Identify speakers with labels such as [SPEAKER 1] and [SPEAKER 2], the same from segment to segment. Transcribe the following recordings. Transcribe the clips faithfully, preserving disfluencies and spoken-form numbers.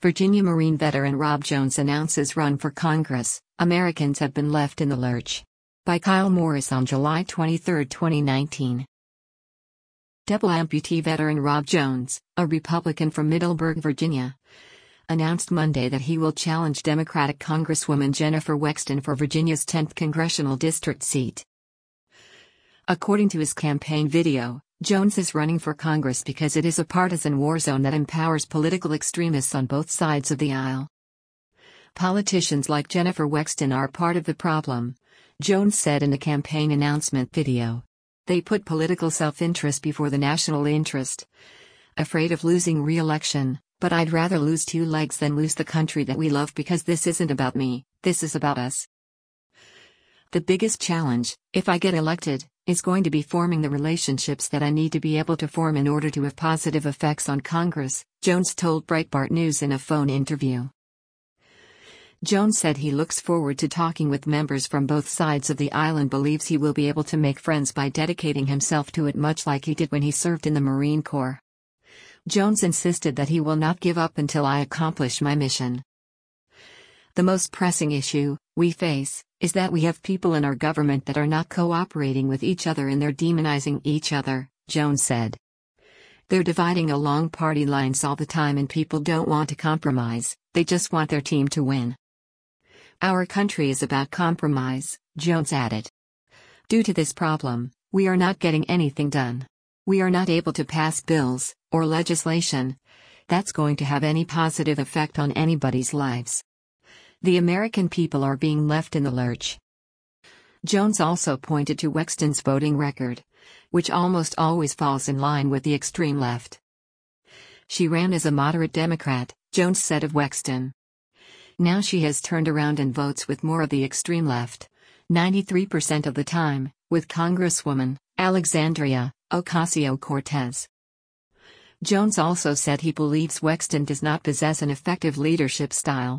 [SPEAKER 1] Virginia Marine veteran Rob Jones announces run for Congress, Americans have been left in the lurch. By Kyle Morris on July twenty-third, twenty nineteen. Double amputee veteran Rob Jones, a Republican from Middleburg, Virginia, announced Monday that he will challenge Democratic Congresswoman Jennifer Wexton for Virginia's tenth congressional district seat. According to his campaign video, Jones is running for Congress because it is a partisan war zone that empowers political extremists on both sides of the aisle. Politicians like Jennifer Wexton are part of the problem, Jones said in a campaign announcement video. They put political self-interest before the national interest. Afraid of losing re-election, but I'd rather lose two legs than lose the country that we love because this isn't about me, this is about us. The biggest challenge, if I get elected, is going to be forming the relationships that I need to be able to form in order to have positive effects on Congress, Jones told Breitbart News in a phone interview. Jones said he looks forward to talking with members from both sides of the aisle and believes he will be able to make friends by dedicating himself to it much like he did when he served in the Marine Corps. Jones insisted that he will not give up until I accomplish my mission. The most pressing issue we face is that we have people in our government that are not cooperating with each other and they're demonizing each other, Jones said. They're dividing along party lines all the time and people don't want to compromise, they just want their team to win. Our country is about compromise, Jones added. Due to this problem, we are not getting anything done. We are not able to pass bills or legislation that's going to have any positive effect on anybody's lives. The American people are being left in the lurch. Jones also pointed to Wexton's voting record, which almost always falls in line with the extreme left. She ran as a moderate Democrat, Jones said of Wexton. Now she has turned around and votes with more of the extreme left, ninety-three percent of the time, with Congresswoman Alexandria Ocasio-Cortez. Jones also said he believes Wexton does not possess an effective leadership style.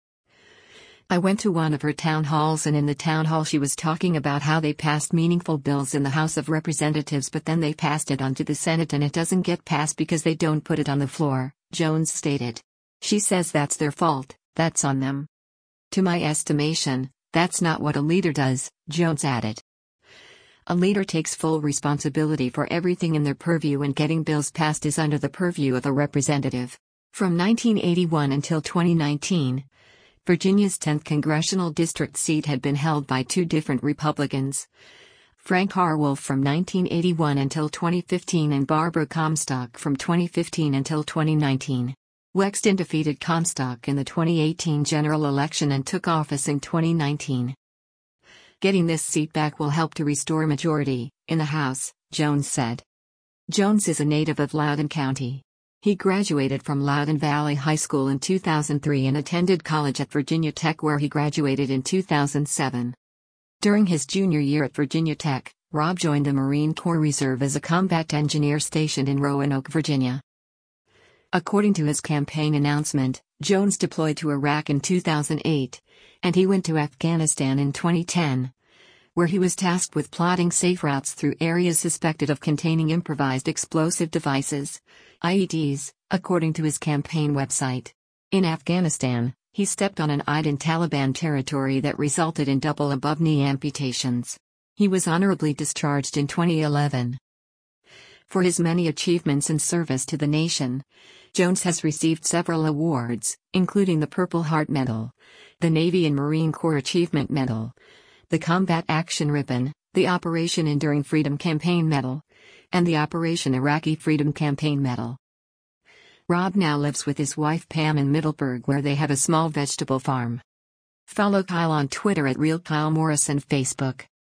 [SPEAKER 1] I went to one of her town halls and in the town hall she was talking about how they passed meaningful bills in the House of Representatives but then they passed it on to the Senate and it doesn't get passed because they don't put it on the floor, Jones stated. She says that's their fault, that's on them. To my estimation, that's not what a leader does, Jones added. A leader takes full responsibility for everything in their purview and getting bills passed is under the purview of a representative. From nineteen eighty-one until twenty nineteen, Virginia's tenth congressional district seat had been held by two different Republicans, Frank Harwolf from nineteen eighty-one until twenty fifteen and Barbara Comstock from twenty fifteen until twenty nineteen. Wexton defeated Comstock in the twenty eighteen general election and took office in twenty nineteen. Getting this seat back will help to restore majority in the House, Jones said. Jones is a native of Loudoun County. He graduated from Loudoun Valley High School in two thousand three and attended college at Virginia Tech where he graduated in two thousand seven. During his junior year at Virginia Tech, Rob joined the Marine Corps Reserve as a combat engineer stationed in Roanoke, Virginia. According to his campaign announcement, Jones deployed to Iraq in two thousand eight, and he went to Afghanistan in twenty ten, where he was tasked with plotting safe routes through areas suspected of containing improvised explosive devices, I E Ds, according to his campaign website. In Afghanistan, he stepped on an I E D in Taliban territory that resulted in double above-knee amputations. He was honorably discharged in twenty eleven. For his many achievements in service to the nation, Jones has received several awards, including the Purple Heart Medal, the Navy and Marine Corps Achievement Medal, the Combat Action Ribbon, the Operation Enduring Freedom Campaign Medal, and the Operation Iraqi Freedom Campaign Medal. Rob now lives with his wife Pam in Middleburg where they have a small vegetable farm. Follow Kyle on Twitter at Real Kyle Morris and Facebook.